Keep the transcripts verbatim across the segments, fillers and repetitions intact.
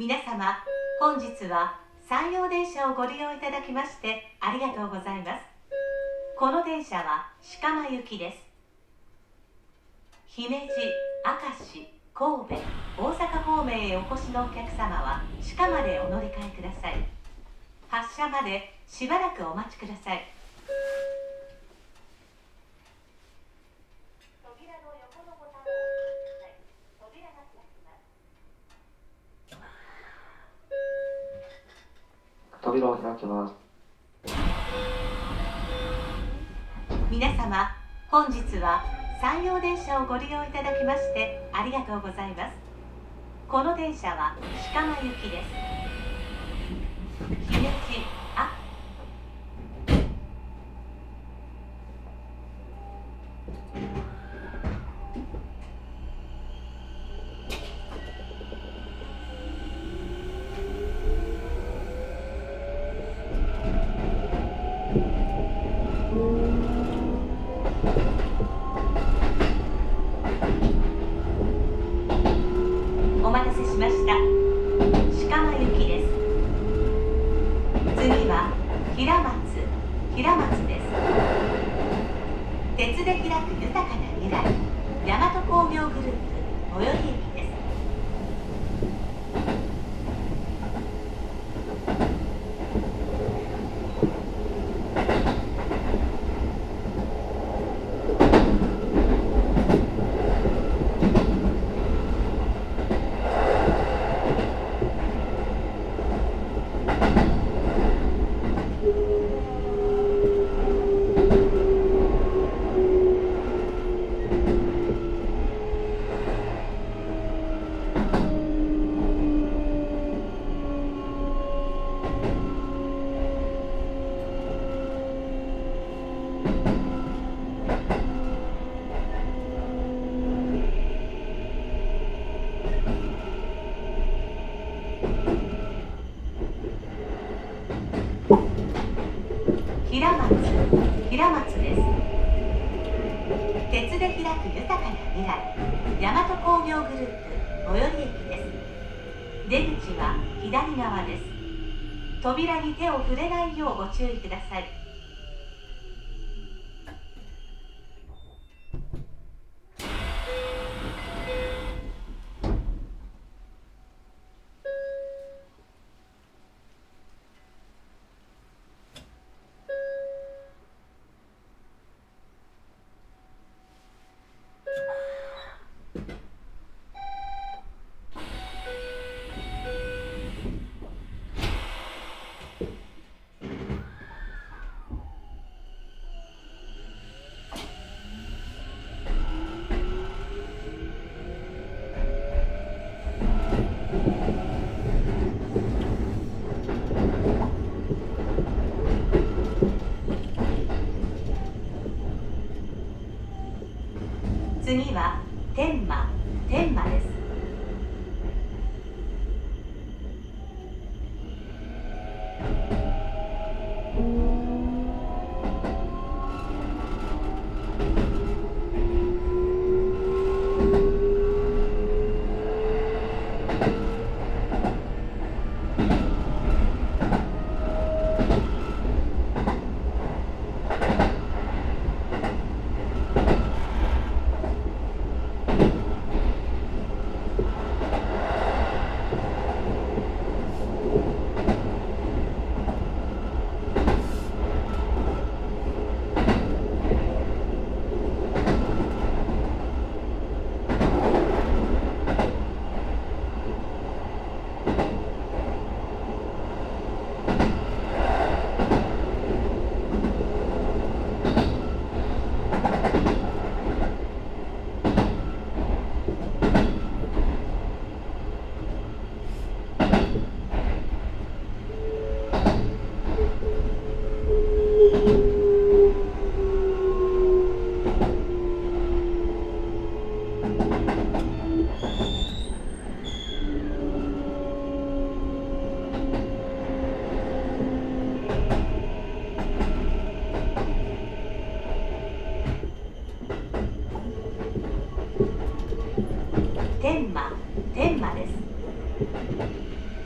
皆様、本日は山陽電車をご利用いただきましてありがとうございます。この電車は鹿間行きです。姫路、明石、神戸、大阪方面へお越しのお客様は鹿までお乗り換えください。発車までしばらくお待ちください。扉の横のボタンを押してください。扉が開きます。 扉を開きます。 皆様、本日は山陽電車をご利用いただきましてありがとうございます。この電車は鹿間行きです。姫路、あお待たせしました。鹿間行きです。次は平松、平松です。鉄で開く豊かな未来、大和工業グループ最寄り駅です。平松、平松です。鉄で開く豊かな未来、大和工業グループ最寄り駅です。出口は左側です。扉に手を触れないようご注意ください。次は天満、天満です。天満、天満です。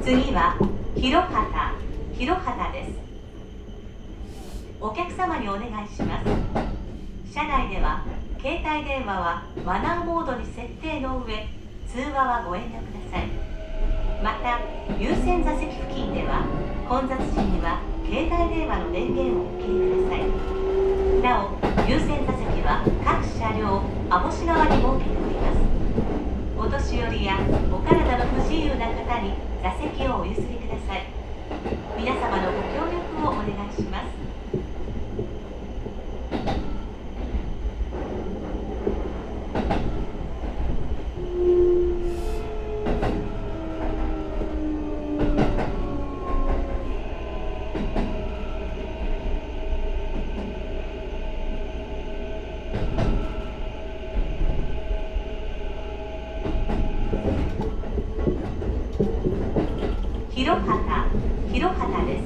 次は広畑広畑です。お客様にお願いします。車内では携帯電話はマナーモードに設定の上、通話はご遠慮ください。また優先座席付近では混雑時には携帯電話の電源をお切りください。なお優先座席は各車両網干側に設けております。お年寄りやお体の不自由な方に座席をお譲りください。皆様のご協力をお願いします。広畑広畑です。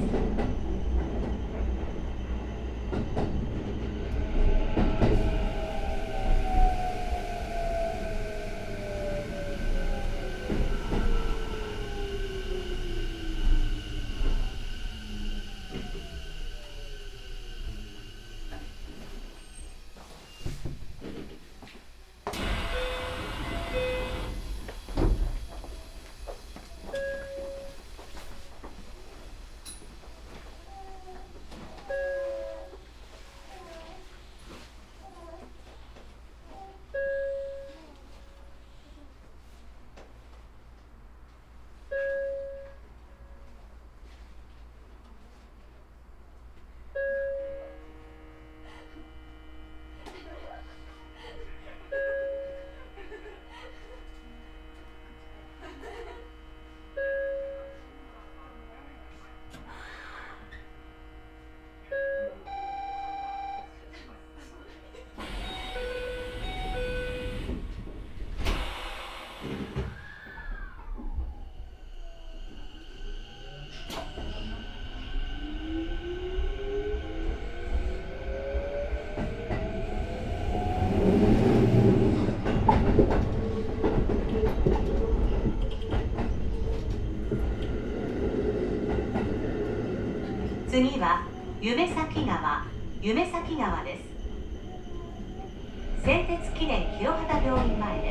次は夢咲川夢咲川です。製鉄記念広畑病院前です。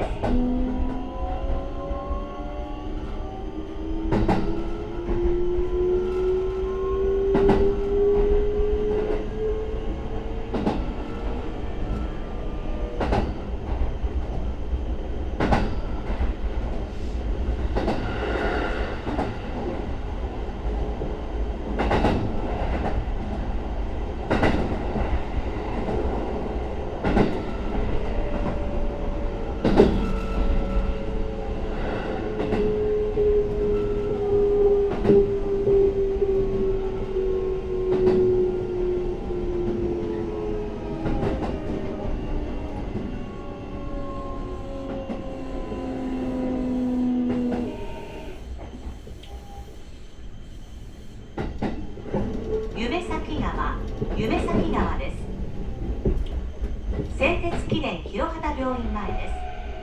夢咲川夢咲川です。製鉄記念広畑病院前です。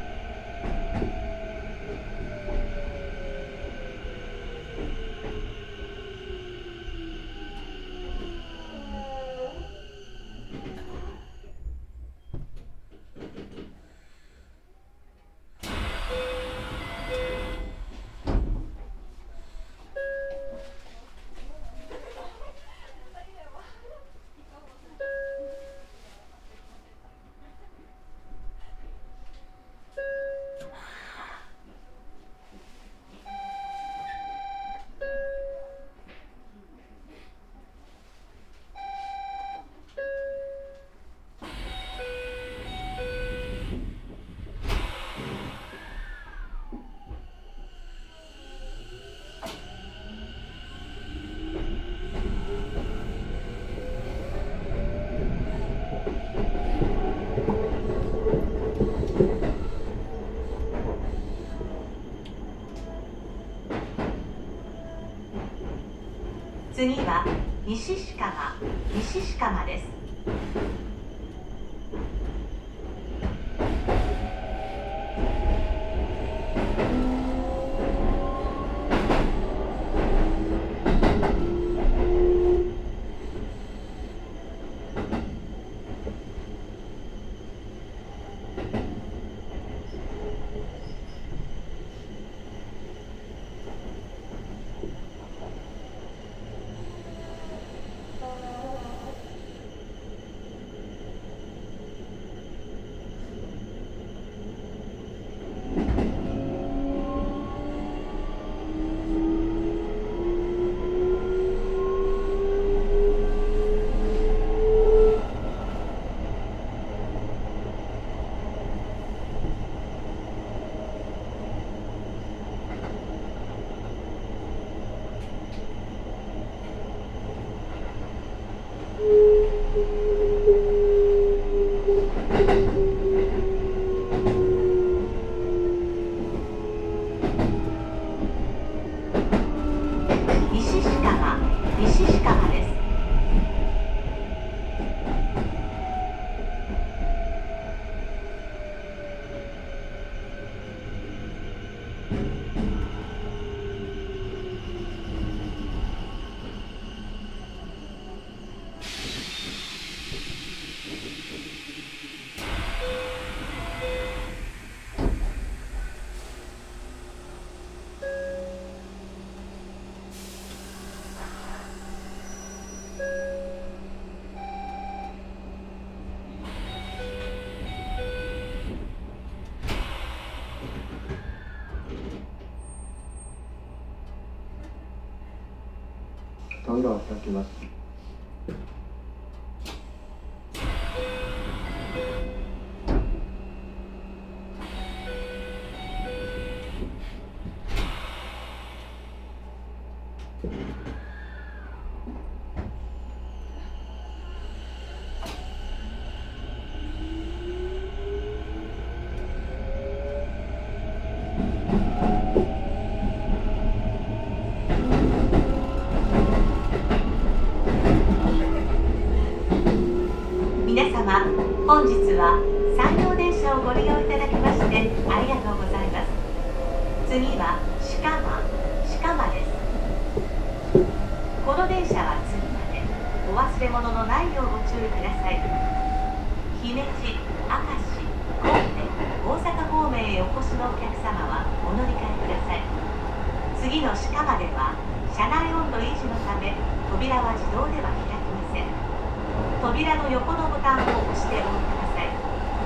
次は西志川西志川です。 扉を開きます。 皆様、本日は山陽電車をご利用いただきましてありがとうございます。次は鹿間、鹿間です。この電車は次までお忘れ物のないようご注意ください。姫路、明石、神戸、大阪方面へお越しのお客様はお乗り換えください。次の鹿間では車内温度維持のため扉は自動では開きません。扉の横のボタンを押しておいてください。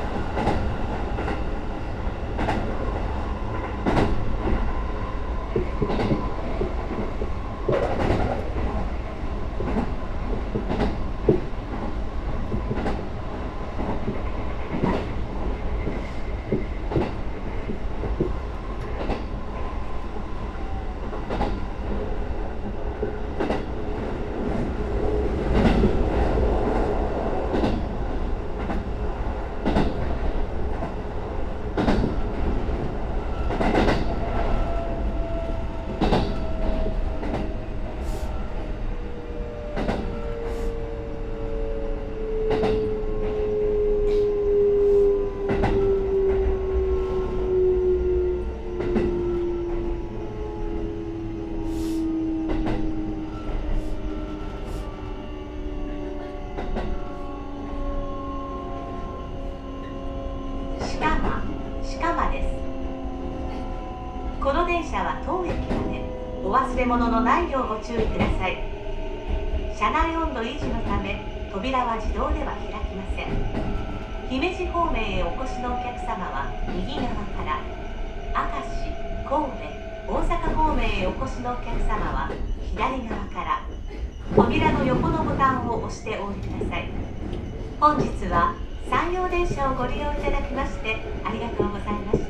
鹿間、鹿間です。この電車は当駅までお忘れ物のないようご注意ください。車内温度維持のため扉は自動では開きません。姫路方面へお越しのお客様は右側から、明石、神戸、大阪方面へお越しのお客様は左側から、扉の横のボタンを押してお降りください。本日は山陽電車をご利用いただきましてありがとうございました。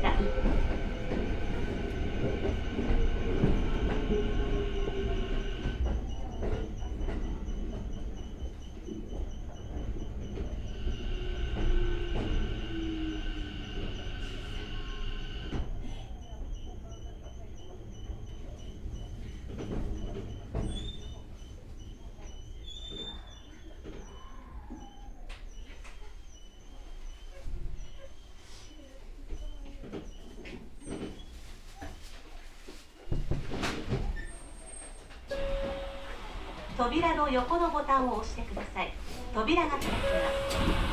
扉の横のボタンを押してください。扉が開きます。